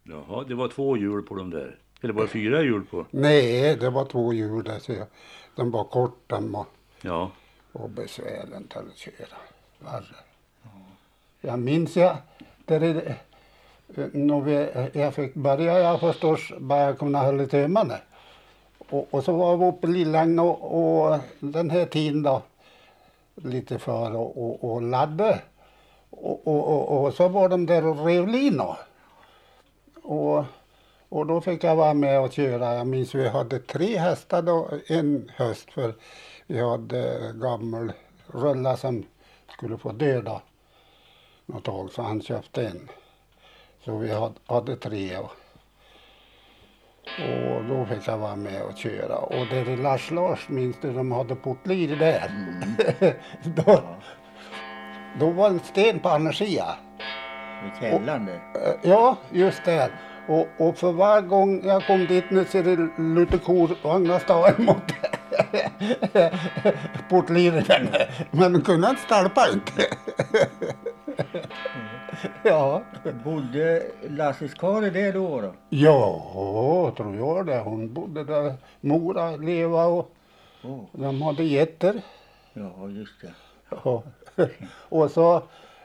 Jaha, det var 2 hjul på dem där. Eller var det 4 hjul på? Nej, det var 2 hjul där, så de var korta Ja. och besvärligt till att köra. Värre. Jag minns där jag fick börja, jag förstås bara kunna hålla tömmarna. Och så var vi uppe i Lilläng och den här tiden då, lite för och ladda. Och så var de där och rev lina. Och då fick jag vara med och köra. Jag minns vi hade 3 hästar då en höst, för vi hade gammal rulla som skulle få döda något tag, så han köpte en. Så vi hade 3 och då fick jag vara med och köra. Och det är Lars minns du, de hade portlir där. Då var en sten på andra sidan. I källaren där. Ja, just det. Och för varje gång jag kom dit nu så är det lite korvagnar stå emot portliren. Men kunde inte stälpa inte. Ja. Bodde Lasses Kare där då? Ja, tror jag det. Hon bodde där. Mora, Leva och de hade getter. Ja, just det. Ja. Och så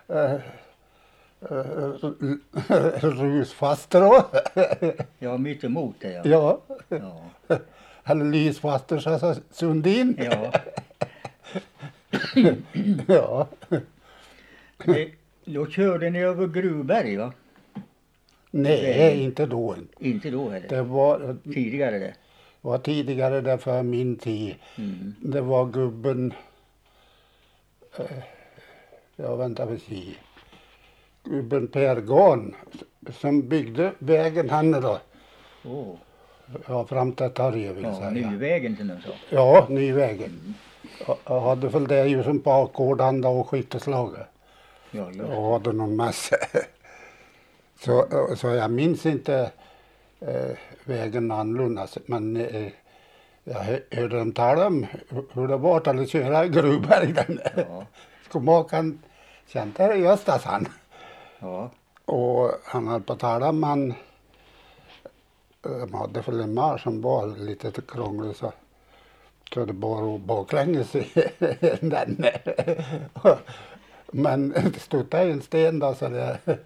rusfaster då. Ja, mitt emot det, ja. Ja. Ja. Eller lysfaster så Sundin. Ja. Ja. Då körde ni över Gruvberg, va? Nej, inte då. Inte då heller. Det var Tidigare det. tidigare där för min tid. Det var gubben, jag väntar vi se. Gubben Per Garn som byggde vägen han då. Ja, fram till torget vill jag säga. Nyvägen som de sa. Ja, Nyvägen. Jag hade väl det ju som bakgården då och skytteslaget. Ja, ja. Och hade någon massa. Så jag minns inte vägen annorlunda. Men jag hörde dem tala om hur det var att köra i Gruvberg. Ja. Skomakaren kände det Göstas han. Ja. Och han hade på tala om de hade för en mar som var lite krånglig så det bara baklänges i den. Men det stod där en sten då så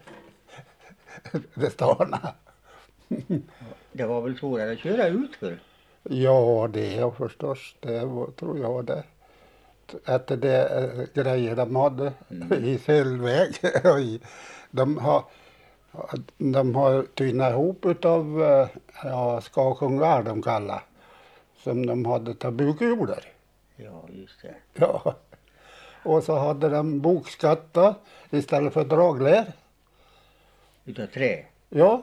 det starnade. Det var väl svårare att köra ut för? Ja, det är förstås. Det var, tror jag det. Att det grejer de hade i felväg. De har tynat ihop utav skakungar de kallar. Som de hade tabukhjular. Ja, just det. Ja. Och så hade de bokskatta istället för draglär. Utav trä? Ja.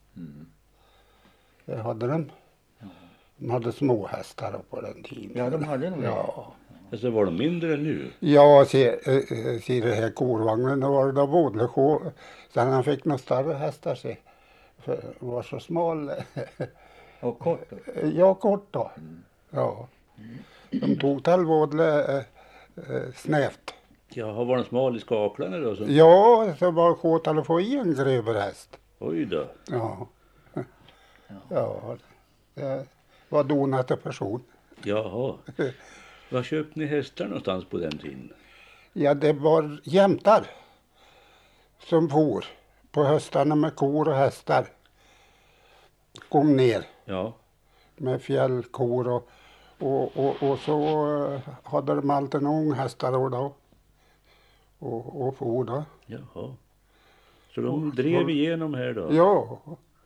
Det hade de. De hade små hästar på den tiden. Ja, de hade nog det. Ja. Alltså var de mindre än nu? Ja, se det här korvagnen var det bodde kor. Sen han fick några större hästar se. För det var så smal. Och kort då? Ja, kort då. Ja. De tog till vådle snävt. Jaha, var de smal i skaklarna då? Så? Ja, så var kåt att få i en grövre häst. Oj då. Ja. Ja, det var donat till person. Jaha. Var köpte ni hästar någonstans på den tiden? Ja, det var jämtar som for på höstarna med kor och hästar. Kom ner Ja. med fjällkor och så hade de alltid en ung hästar då. Och for då. Jaha. Så de drev igenom här då? Ja.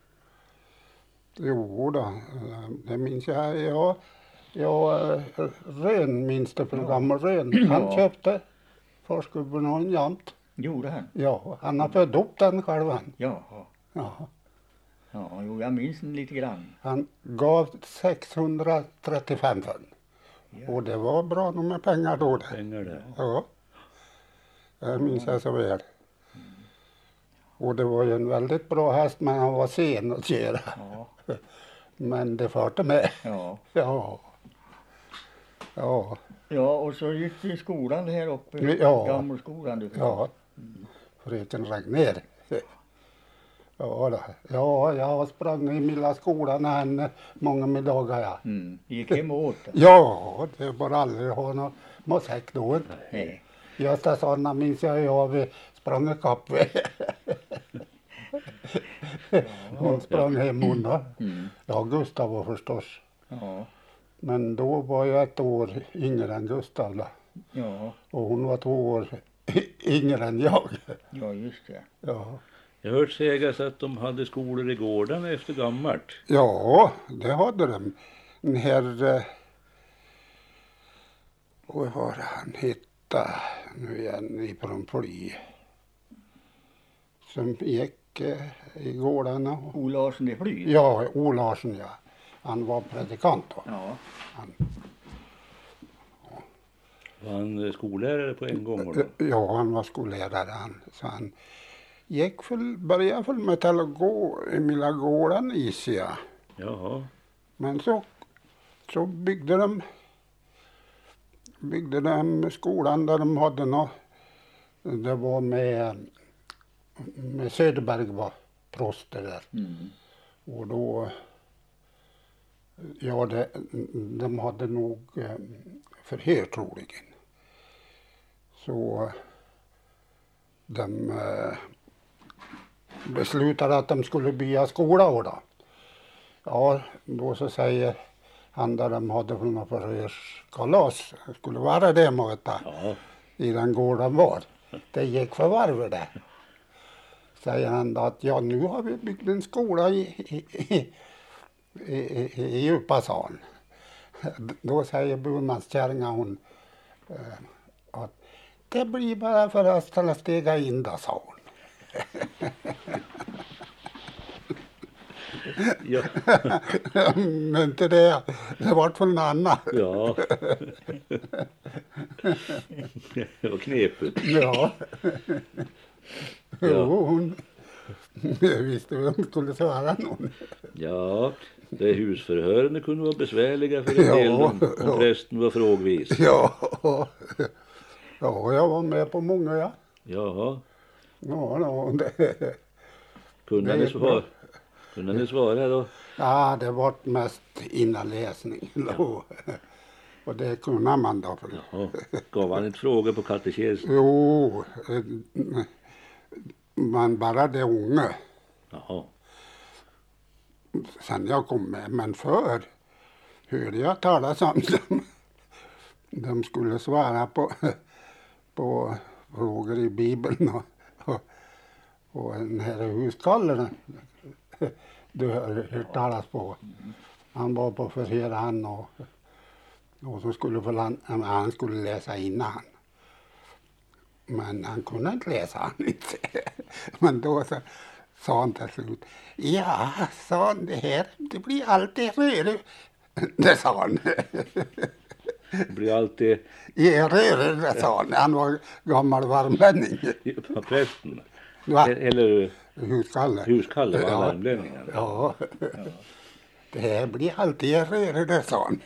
Jo då, det minns jag. Ja, Rön minns det för gammal Rön. Han köpte farskubben och en jämt. Gjorde han? Ja, han har fött upp den själv han. Jaha. Ja. Ja, jo, jag minns den lite grann. Han gav 635 för den. Ja. Och det var bra nog med pengar då det. Pengar där. Ja. Det minns jag så väl. Och det var ju en väldigt bra häst, men han var sen att köra. Ja. Men det fartade med. Ja. Ja. Ja. Ja, och så gick vi i skolan här uppe. Ja. Gammelskolan du. Ja. Fröken Ragnér. Ja, ja, jag sprang i lilla skolan henne många middagar. Ja. Gick hem och åt. Ja, det var aldrig ha någon matsäck då. Nej. Gösta sådana minns jag vi sprang ikapp. Hon sprang hem hon då. Ja, Gustav var förstås. Ja. Men då var jag ett år yngre än Gustav då. Ja. Och hon var 2 år yngre än jag. Ja, just det. Ja. Jag har hört sägas att de hade skolor i gården efter gammalt. Ja, det hade de. Den här... Och vad var det han hittade nu igen i Brunfly? Som gick i gårdarna. O. Larsson i Fly. Ja, O. Larsson, ja. Han var predikant då. Ja. Han, Var han skollärare på en gång? Då? ja, han var skollärare. Så han började väl med att gå i lilla gården i sig. Jaha. Men så byggde de skolan där de hade något. Det var med Söderberg var proster där. Och då, ja, de hade nog förhör troligen. Så de beslutade att de skulle bygga skola och då. Ja, då så säger han där de hade för något förhörskalas. Det skulle vara det möta i den gården var. Det gick för varv det. Säger han då att ja, nu har vi byggt en skola i djupa sal. Då säger burmanskärringa hon att det blir bara för oss att stega in då, sa hon. Ja. Men inte det var för en annan. Ja. Det var knepigt. Ja. Ja. Jo, hon visste hur hon skulle svara någon. Ja, det husförhören kunde vara besvärliga för en del om prästen var frågvis. Ja, jag var med på många, ja. Jaha. Ja, det... Kunde ni svara då? Ja, det var mest innanläsning. Ja. Och det kunde man då. Jaha. Gav han inte frågor på katekesen? Jo, man bara det unga. Jaha. Sen jag kom med, men för hörde jag talas om dem. De skulle svara på frågor i Bibeln och den här huskallen. Du har hört talas på. Han var på förhör han och så skulle han skulle läsa innan. Men han kunde inte läsa han inte. Men då så sa han till slut. Ja, sa han, det blir alltid rörigt. Det sa han. Det blir alltid... Rörigt, sa han. Han var gammal värmlänning. Prästen? Va? Eller Huskalle var ja. värmlänningen? Ja. Det här blir alltid rörigt, sa han.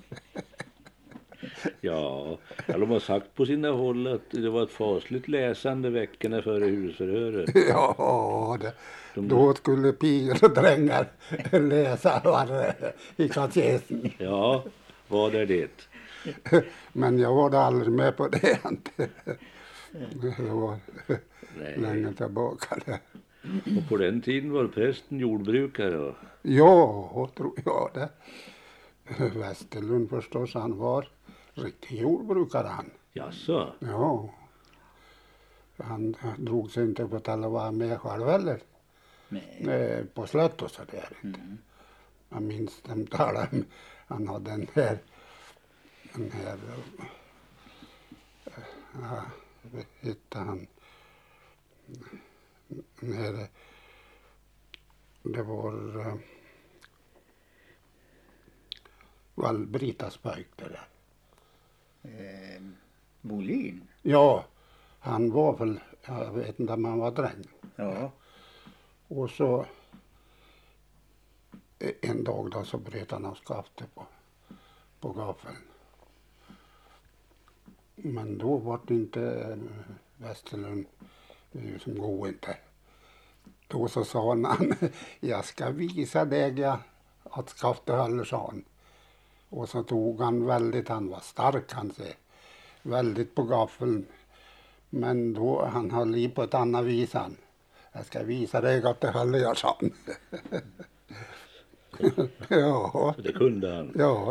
Ja, de har sagt på sina håll att det var ett fasligt läsande veckorna före husförhöret. Ja, då skulle pigor och drängar läsa i katekesen. Ja, vad är det? Men jag var aldrig med på det. Det var länge tillbaka. Och på den tiden var prästen jordbrukare? Ja, tror jag det. Västerlund förstås, han var riktig jordbrukare han. Jaså? Ja. Han drog sig inte på att alla var med själv heller. Nej. På slott och så där. Jag minns dem talade om, han hade den här hittade han när det var Britas pojk det där. Bolin? Ja, han var väl, jag vet inte om han var dräng. Ja. Och så en dag då så bröt han av skaftet på gaffeln. Men då var det inte Västerlund som går inte. Då så sa han, jag ska visa dig att skafta håller, sa han. Och så tog han väldigt, han var stark han säger, väldigt på gaffeln. Men då han höll i på ett annat vis han. Jag ska visa dig att det håller jag, sa han. Ja. Det kunde han. Ja.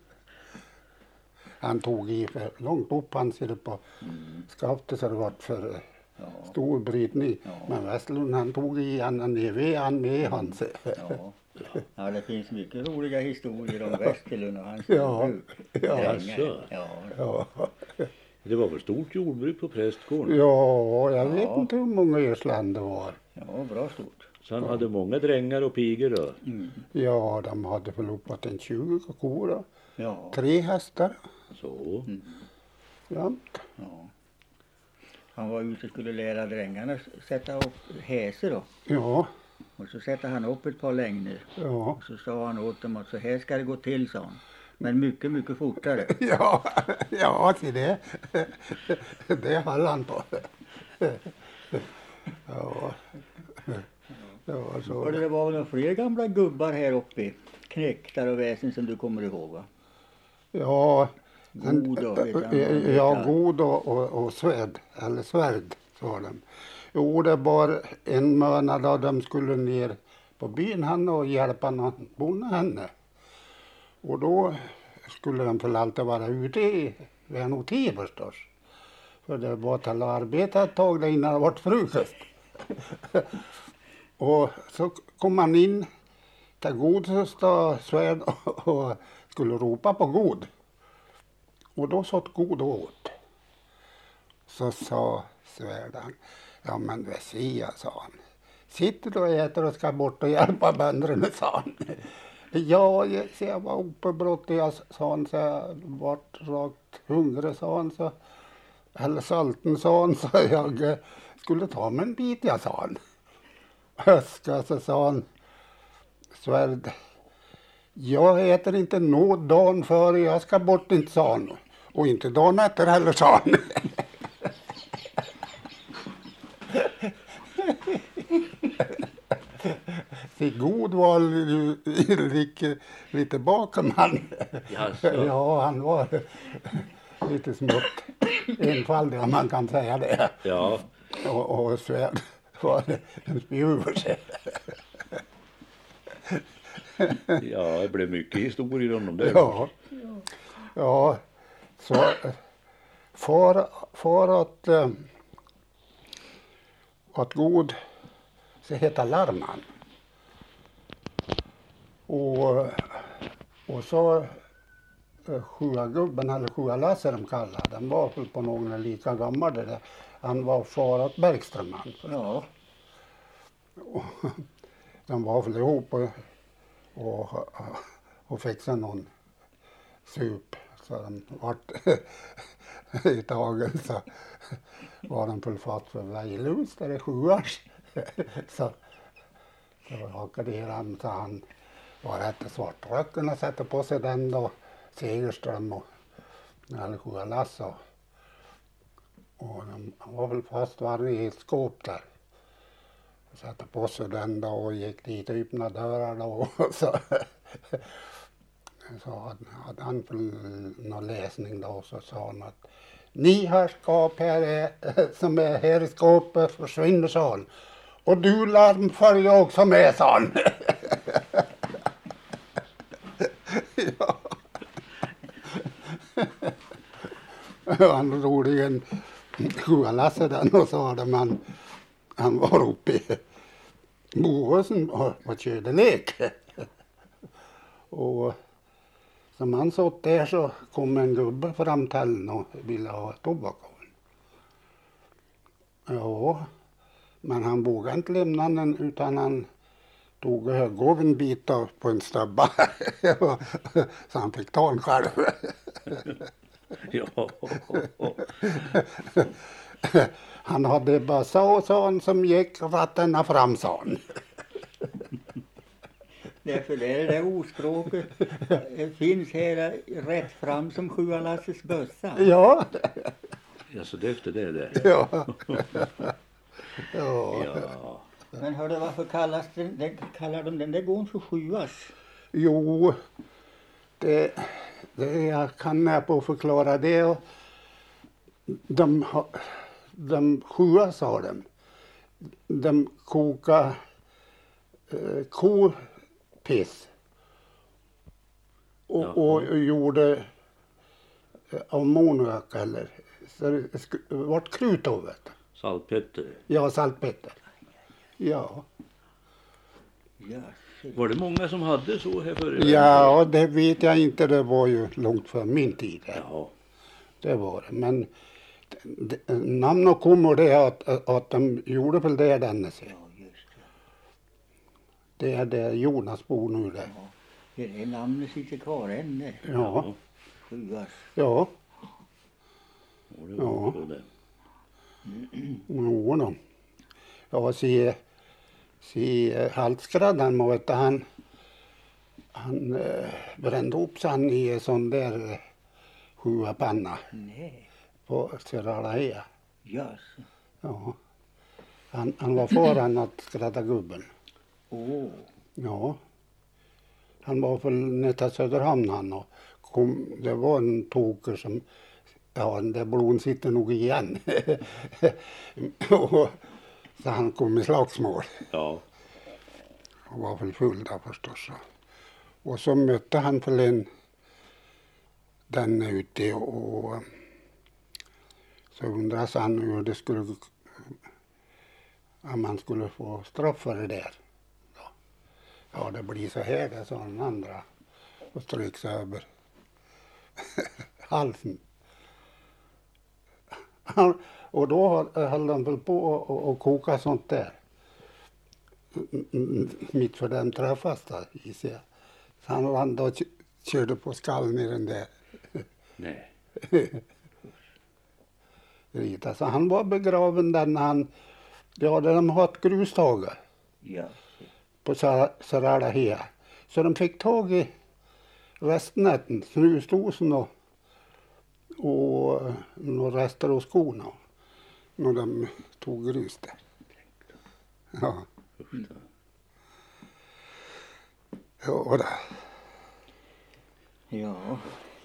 Han tog i för långt upp, han ser det på skaftet så det var för stor brytning. Ja. Men Westlund han tog i han ner han med han. Ja. Ja, det finns mycket roliga historier om Westerlund och hans Ja. jordbruk. Ja. Länge. Jaså? Ja. Ja. Det var väl stort jordbruk på prästgården? Ja, jag vet Ja. inte hur många Ersland det var. Ja, bra stort. Så han hade många drängar och pigor då? Mm. Ja, de hade förlopat en 20 kor och Ja. 3 hästar. Så. Ja. Ja. Han var ute och skulle lära drängarna sätta upp häser då. Ja, Och så sätter han upp ett par längder. ja. Och så sa han åt dem att så här ska det gå till, sa han. Men mycket, mycket fortare. Ja, ja, till det. Det höll han på. Ja. Ja, Och så. det var väl några fler gamla gubbar här uppe. Knektar och väsen som du kommer ihåg, va? Ja, God och vet han, ja, god och svärd, eller svärd, sa de. Jo, det var en månad då de skulle ner på byn han och hjälpa någon bonde henne. Och då skulle de för alltid vara ute i Värnotid förstås. För det var till att arbeta ett tag där innan det var frukost. Och så kom man in till god så stod svärd och skulle ropa på god. Och då satt god åt. Så sa svärdan, ja men Vessia, sa han. Sitter du och äter och ska bort och hjälpa bönderna, sa han. Ja, jag var uppe brott, jag sa han, så jag vart rakt hungrig, sa han, så. Eller salten, sa han, så jag skulle ta mig en bit, jag, sa han. Höska, så sa han, svärd, jag äter inte något dagen före jag ska bort, inte, sa han. Och inte dagen efter heller, sa han. Så god var lite bakom han. Jaså? Ja, han var lite smått enfaldig, om man kan säga det. Ja. Och svärd var en spjuvers. Ja, det blev mycket historier om dem där. Ja. Ja, så för att god så heter Larman. Och så Sjuagubben eller Sjualasse de kallade, den var väl på någon lika gammal det där. Han var far åt Bergström han. Ja. Och de var väl ihop och fick sig någon sup. Så de vart i taget så var de fullfatt för Vejlus där det 7 år. Så hakade han, så han var rätt svartröcken och satte på sig den då, Segerström och eller Sjualass och de var väl fast varje i ett skåp där. Satte på sig den då och gick dit och öppnade dörrarna och så hade han någon läsning då, så sa han att ni herrskap här som är här i skåpet försvinner, sa han. Och du Larm följer också med, sa han. Ja. Han roligen Sjualasse den och sa det, men han var uppe i Bohusen och körde lek. Och som han satt där så kom en gubbe fram till honom och ville ha tobak av honom. Ja, men han vågade inte lämna den utan han tog och högg av en bit på en stubba. Så han fick ta den själv. Ja. Han hade bössa och sån som gick vattenna fram, sa han. Därför är det där ordspråket finns här rätt fram som Sjualasses bössa. Ja. Ja, så det efter det där. Ja. Ja. Ja. Men hörde, varför kallar de den där gården för Sjuas? Jo, det jag kan jag på förklara det. Och de Sjua sa de kokade kopiss och gjorde ammoniak eller så det vart krut av det. Saltpetter. Ja, saltpetter. Ja. Ja, Var det många som hade så här förr? Ja, det vet jag inte. Det var ju långt för min tid. Ja. Det var det. Men namnet kommer det att de gjorde väl det denna sig. ja, just det. Det är det Jonas bor nu där. Ja. Det namnet sitter kvar än det. Ja. Sjuas. Ja. Och det var så det. Jo då. Ja, se halsskräddaren mötte han brände upp sig i en sån där sjuapanna Nej. på Serralahea. Jas. Ja. Han var föran att skrädda gubben. Åh. Ja. Han var väl ner till Söderhamn han och det var en toker som, ja den där blod sitter nog igen. Och, så han kom i slagsmål Ja. och var väl full där förstås. Och så mötte han väl den ute och så undras han hur det skulle, om man skulle få straff för det där. Ja, det blir så här, det sa den andra och strök sig över halsen. Och då höll de väl på och koka sånt där. Mitt för dem träffas där i sig. Så han landade och körde på skallen i den där. Nej. Rita. Så han var begraven där när han, ja där de har ett grustag Ja. på Saralahea. Så de fick tag i restnätten, snusdosen och några rester av skorna. När de tog grus där. Ja. Ja, då. Ja.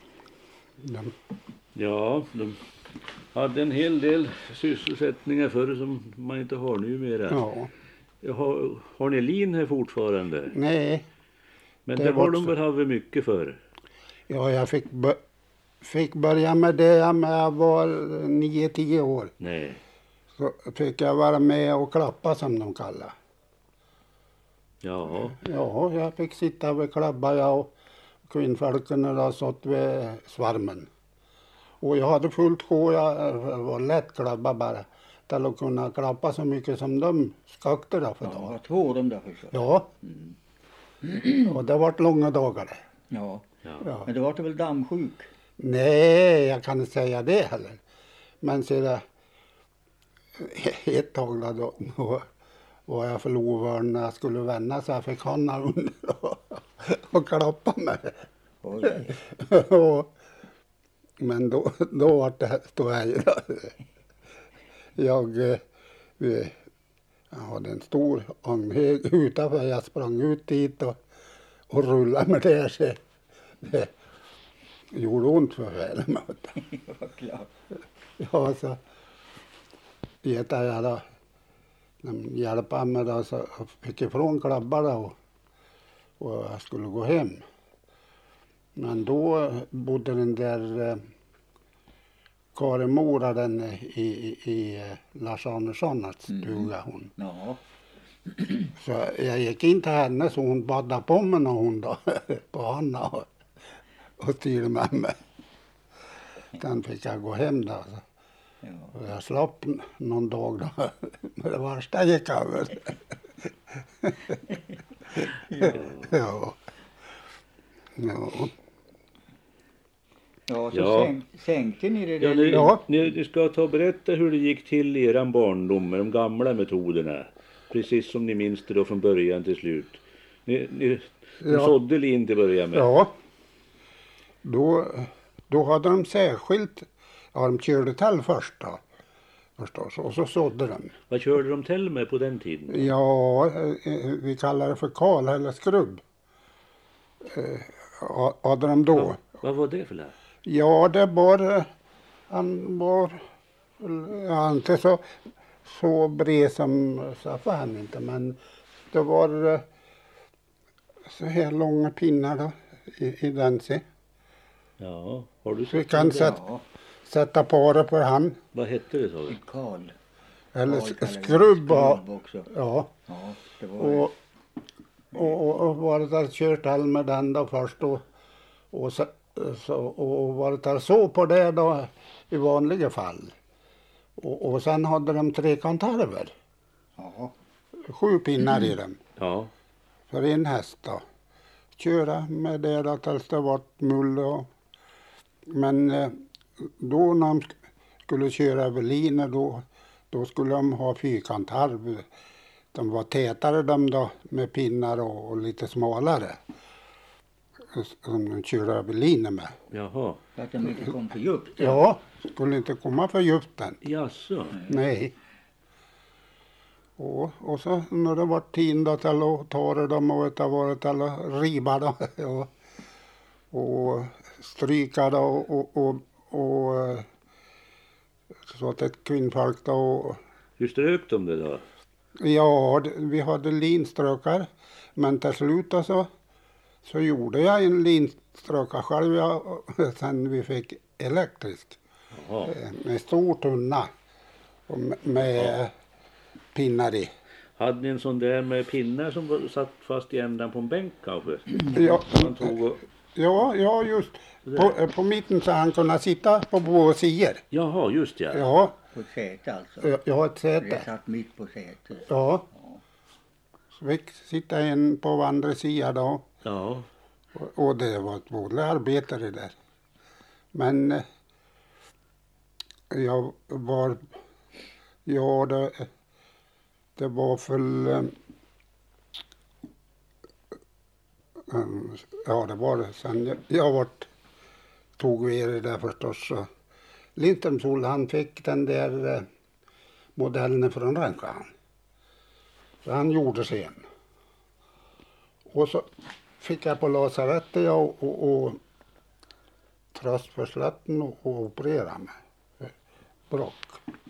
Ja, de hade en hel del sysselsättningar förr som man inte har numera. Ja. Har ni lin här fortfarande? Nej. Men det det var har de så. väl haft mycket för? Ja, jag fick börja med det när jag var 9-10 år. Nej. Så fick jag vara med och klappa som de kallar. Ja. Ja, jag fick sitta och klappa jag och kvinnfolken där satt vid svarmen. Och jag hade fullt sjå, jag var lätt klappa bara. Till att kunna klappa så mycket som de skaktade för Ja, dagen. vad två de där förstås. Ja. Och det vart långa dagar det. Ja. Ja. Men det var väl dammsjuk? Nej, jag kan inte säga det heller. Men så det, ett tag då var jag förlovad när jag skulle vända så jag fick handen under och klappa mig. Oj. Men då var det stod jag ju då. Jag hade en stor ånghög utanför. Jag sprang ut dit och rullade med det. Så det gjorde ont för väl. Vad klart. Ja, så getade jag då. De hjälpte mig då så jag fick ifrån klabbarna och jag skulle gå hem. Men då bodde den där Karin Mora den i Lars Anderssons stuga hon. Ja. Så jag gick in till henne så hon badade på mig och hon då på Hanna och styrde med mig. Sen fick jag gå hem då. Så. Ja. Och jag slapp någon dag då. Men det värsta gick över. Ja. Ja. Ja, så Ja. sänkte ni det Ja, där? Ja. ni ska ta och berätta hur det gick till i eran barndom med de gamla metoderna. Precis som ni minns det då från början till slut. Ni Ja. sådde lin till början med. Ja. Då hade de särskilt, ja de körde till först då. förstås. Och så sådde de. Vad körde de till med på den tiden? Ja, vi kallar det för kal eller skrubb. Hade de då. Vad var det för lär? Ja, det var, han var inte så bred som Staffan inte, men det var så här långa pinnar då, i den se. Ja, har du Så vi sett kan det? sätta paret på han. Vad hette det, sa du? Karl. Eller Karl kallar vi skrubb. skrubb också. Ja. Ja, det var Och varit där kört all med den då först och varit där så på det då i vanliga fall. Och sen hade de trekantarver. ja, 7 pinnar i dem Ja, för en häst då. Köra med det då tills det vart mull men då när de skulle köra över linor då skulle de ha fyrkantarv. De var tätare de då med pinnar och lite smalare. Som de körde över linor med. jaha. för att de inte kom för djupt. Ja, skulle inte komma för djupt den. Jaså? Nej. Och så när det var tid då till att ta det dem och det var till att riva då. Och stryka då och så att ett kvinnfolk då. Hur strök de det då? Ja, vi hade linströkar. Men till slut då så gjorde jag en linströka själv sen vi fick elektrisk. Jaha. Med stor tunna och med pinnar i. Hade ni en sån där med pinnar som satt fast i ändan på en bänk kanske? Ja, Man tog och... ja just. På mitten så han kunna sitta på båda sidor. Jaha, just ja. Ja, På ett säte alltså. jag har ett Det säte. satt mitt på sätet. Ja. Så fick sitta en på andra sidan då. Ja, Och det var ett vanligt arbete det där. Men jag var, ja det var väl, ja det var det sen jag tog över det där förstås. Så Lintemsol han fick den där modellen från Ränkan. Så han gjorde sen. Och så fick jag på lasarettet och tröst för slätten och operera med brock.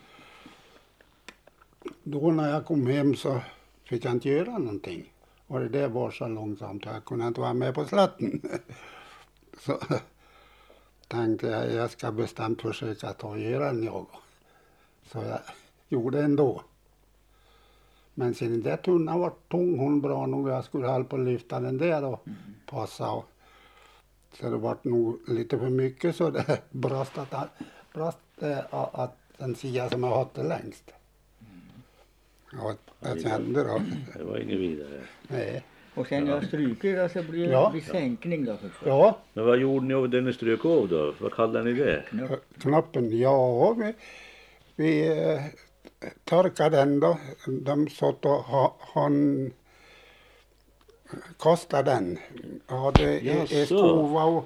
Då när jag kom hem så fick jag inte göra någonting. Och det var så långsamt att jag kunde inte vara med på slätten. Så tänkte jag ska bestämt försöka ta och göra den jag. Så jag gjorde ändå. Men sen den där tunnan var tung, hon bra nog. Jag skulle hålla på att lyfta den där och passa. Så det var nog lite för mycket så det brast att den sida som jag hade längst. Ja, jag kände då. det var inget vidare. Nej. Och sen när jag stryker då så blir det Ja. blir sänkning då förstås. Ja, Men vad gjorde ni av den ni strök av då? Vad kallade ni det? knappen. Ja, vi torkade den då. De satt och han kastade den. Jag hade Jaså. skova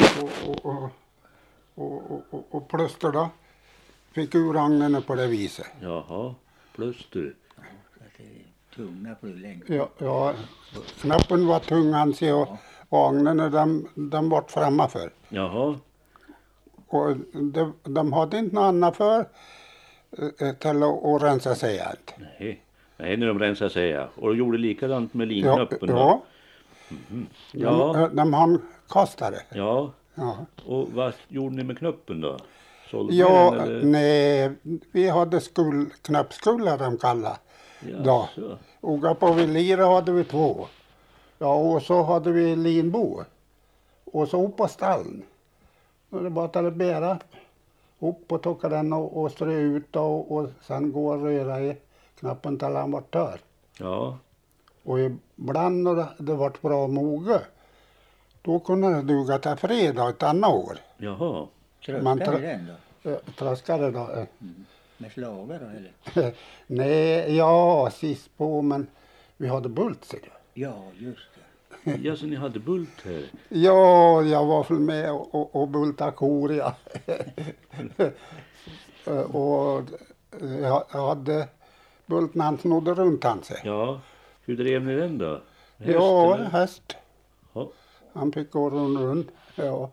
och plåster då. Fick ur agnarna på det viset. Jaha, plåster. Så att det är tunga blir längst. Ja, knappen var tung han sig och agnarna de vart framför. Jaha, Och de hade inte något annat för till att rensa sig allt. nej. Nej, när de rensade sig ja. Och de gjorde likadant med linknappen Ja, Ja, de han kastade. ja. Ja, Och vad gjorde ni med knappen då? Sålde ni ja den, eller? nej, vi hade knappskullar de kallade. Då. Jaså. Och på Velira hade vi 2. Ja, och så hade vi linbo. Och så upp på stallen. Och det bara att bära upp och tocka den och strö ut och sen gå och röra i knappen till han var törr. Ja, Och ibland när det vart bra moge, då kunde det duga till fredag ett annat år. jaha. Man Tröskar i den då? Tröskade då. Med slagar då eller? Nej, ja, sist på, men vi hade bult ser du. Ja, just det. Ja, så ni hade bult här. Ja, jag var väl med och bulta kor, ja. Och jag hade bulten han snodde runt han sig. Ja, hur drev ni den då? Häst, Ja, eller? häst. Ja. Han fick gå runt. Ja.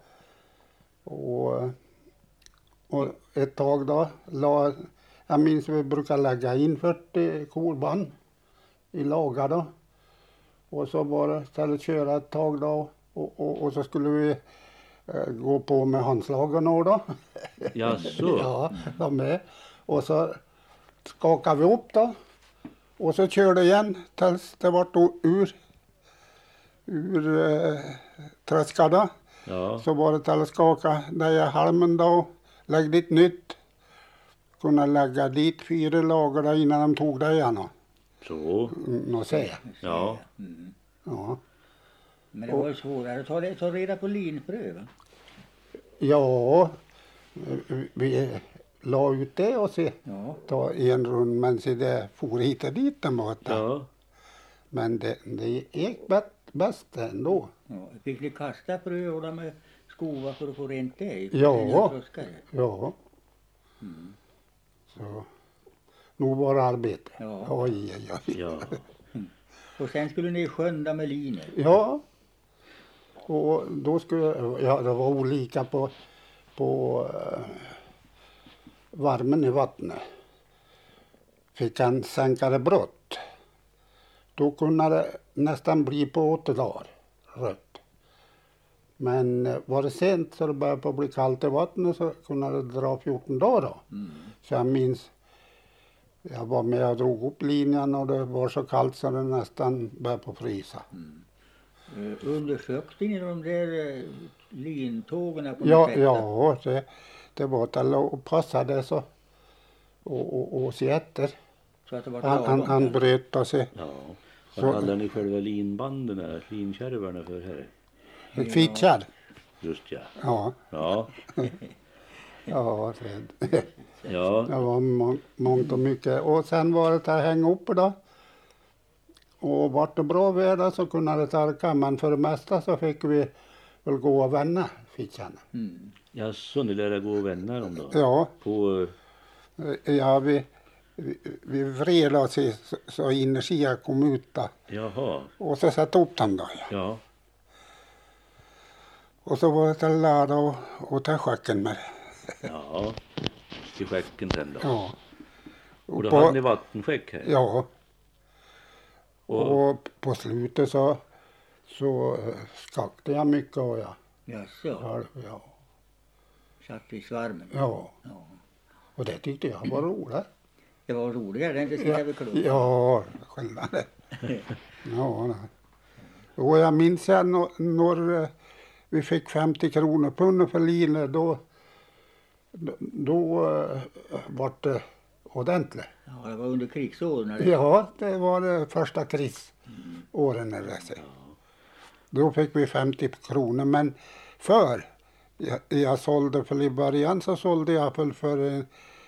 Och ett tag då jag minns vi brukar lägga in 40 korband i laga då. Och så var det istället köra ett tag då och så skulle vi gå på med handslagen då. Jaså? Ja, de med. Och så skakade vi upp då. Och så körde igen tills det var ur tröskarna. Ja. Så var det till att skaka där halmen då. Lägg dit nytt. Kunna lägga dit 4 lager där innan de tog det igen. Så. Nå se. Ja. Mm. Ja. Men det var ju svårare att ta reda på linfrö, va? Ja. Vi la ut det och se. Ja. Ta en rund men se det for hit och dit en måte. Ja. Men det gick bäst ändå. Ja. Fick ni kasta fröårdar med skova för att få rent det? Ja. Tröskare? Ja. Mm. Så. Nog var det arbete. Ja. Oj. Ja. Och sen skulle ni skönda med liner. Ja. Och då skulle, ja det var olika på varmen i vattnet. Fick han sänka det brått. Då kunde det nästan bli på 8 dagar rött. Men var det sent så det började på att bli kallt i vattnet så kunde det dra 14 dagar då. Mm. Så jag minns, jag var med och drog upp linjen och det var så kallt så det nästan började på att frysa. Undersökte ni de där lintågen på Ja, något sätt? ja det var till att passa det så och se efter. Så att det var Han bröt och se. Ja. Så- Vad kallar ni själva linbanden, linkärvarna för här? Fittkärr. Just ja. Ja, Ja. ja det Ja. var mångt och mycket. Och sen var det att hänga uppe då. Och vart det bra väder så kunde det torka. Men för det mesta så fick vi väl gå och vända fittkärrna. Mm. Jaså, ni lärde gå och vända dem då? Ja, På, ja vi vred oss så innersidan kom ut då. jaha. Och så satte upp dem då. Ja. Och så var det till lada och ta schacken med det. Ja. Till skäcken sen då. Ja. Och då på- hade ni vattenskäck här? Ja, Och, och på slutet så skakade jag mycket och jag Jaså, ja. satt i svarmen. Ja, Ja. och det tyckte jag var roligt. Det var roligare än det skräveklubben. Ja, skillnad. Ja, nej. Och jag minns när vi fick 50 kronor pundet för linor då var det ordentligt. Ja, det var under krigsåren. Ja, det var det första krigsåren eller så. Då fick vi 50 kronor, men jag sålde för i början så sålde jag för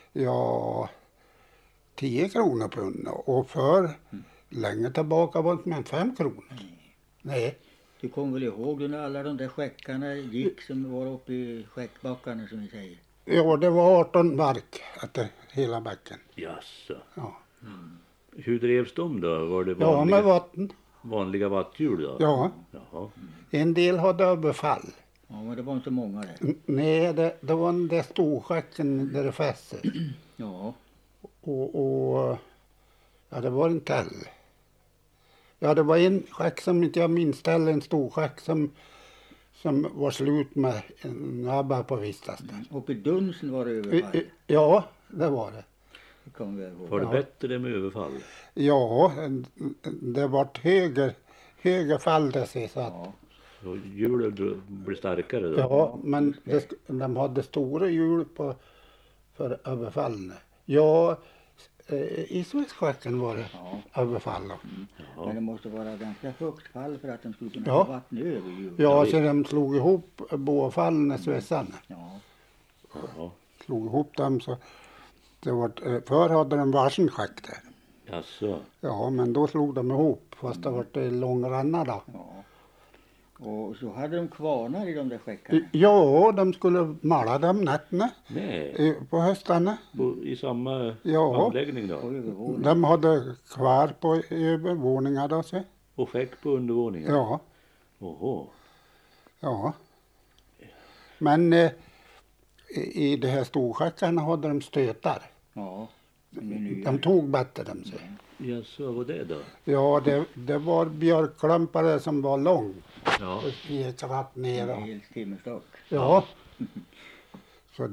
10 kronor pund och för länge tillbaka var det med 5 kronor. Nej, Du kommer väl ihåg när alla de där skäckarna gick som var uppe i skäckbackarna som vi säger. ja det var 18 mark efter hela backen. jaså. Ja, Hur drevs de då? Var det ja med vatten. vanliga vatthjul då? Ja, Jaha. en del hade överfall. Ja, men det var inte många där. Nej, det var den där storschacken där det fäster. Ja, Och ja, det var en täll. Ja, det var en schack som inte jag minns täll, en stor schack som var slut med när jag började på vistas där. uppe i Dunsen var det överfall. Ja, det var det. Det kommer jag ihåg. Var det Ja. bättre det med överfall? Ja, det var höger fall det sig så att, Ja, Så hjulen blev starkare då? ja, men de hade stora hjul för överfallen. Ja, i Svenskbacken var det ja. överfall. Då. Jaha. Men det måste vara ganska högt fall för att de skulle kunna Ja. få vatten över ju. Ja, så de slog ihop båfallen i svetsarna. Ja, Jaha. Slog ihop dem så det var, förr hade de varsin schack där. Jaså. Ja, men då slog de ihop fast det var det lång ränna då. ja. Och så hade de kvarnar i de där skäckarna. Ja, de skulle mala dem nätterna Nej, på höstarna. i samma Ja. anläggning På då? övervåningen. De hade kvar på övervåningar då. Så. Och skäck på undervåningen? Ja, Oho. ja. Men i de här storschackarna hade de stötar. Ja. Men det är nya. De tog bättre dem sig. Jaså, vad var det då? Ja, det var björkklumpare som var lång Ja. och gick rakt ner. En Och, hel timmerstock. ja, så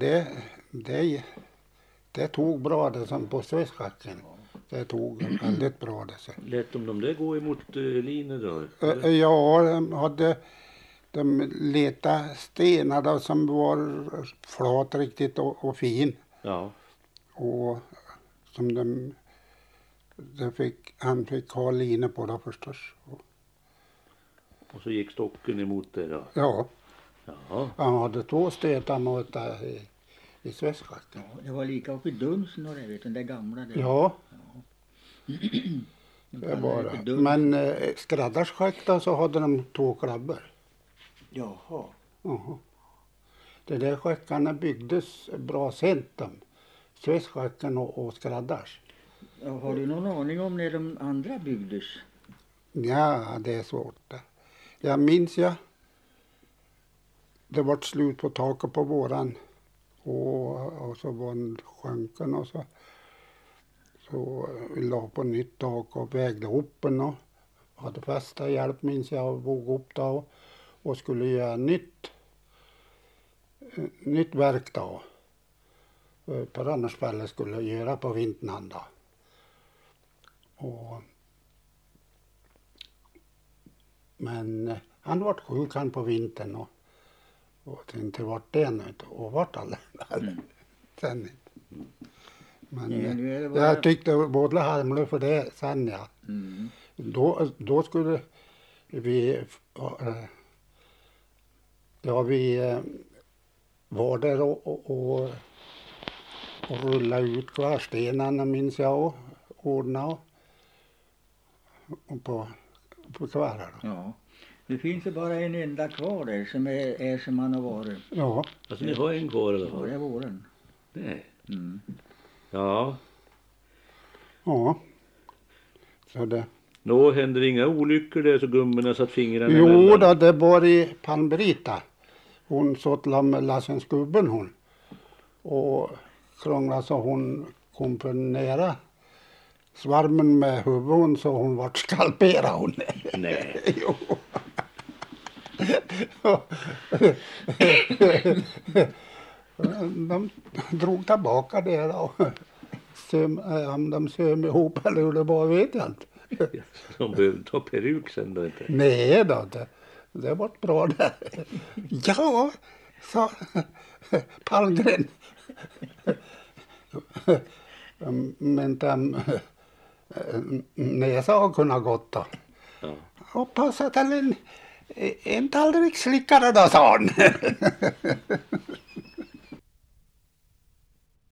det tog bra det som på Sveschacken. Det tog väldigt bra det. Så. Lät de där gå emot linjer då? Ja, de letade stenar då som var flat riktigt och fin. Ja. Och som han fick ha linor på då förstås. Och så gick stocken emot det då? Ja, Jaha. han hade 2 stötar mot det i Sveschacken. Ja, det var lika uppe i Dunsen och det, vet du, den där gamla. Där. Ja, De det kallade var för det. Dunsen. Men skräddarschack då så hade de 2 klabbor. Jaha. Jaha. De där schackarna byggdes bra sent de. Sveschacken och skräddars. Ja, har du någon aning om när de andra byggdes? Ja, det är svårt det. Jag minns det var slut på taket på våran och så var den sjunken och så vi la på nytt tak och vägde upp den och hade fästa hjälp minns jag och våg upp då och skulle göra nytt verk då. På Rannersfället skulle jag göra på vintern då. Men han vart sjuk han på vintern och tänkte vart det nu och vart alla sen inte. Men Nej, nu är det bara- jag tyckte både harmlöst för det sen ja. Mm. Då skulle vi var där och rulla ut kvarstenarna minns jag och ordna och på kvarar. Ja. Det finns ju bara en enda kvar där som är som han har varit. Ja, Alltså ni har en kvar i alla Ja, fall? det är våren. Nej. Mm. Ja. ja. Så det. Nå händer inga olyckor där så gummorna satt fingrarna Jo emellan? då, det var i Palmbrita. Hon satt med lassens gubben hon. Och krånglade så hon kom för nära svarmen med huvudet så hon vart skalperad hon. Nej. Jo. De drog tillbaka det då. Om de söm ihop eller hur det var vet jag inte. De behövde ta peruk sen då inte? Nej då, det var bra det. Ja, sa Palmgren. Men näsa har kunnat gått då. Ja. Hoppas att han en tallrik slickare då, sa han.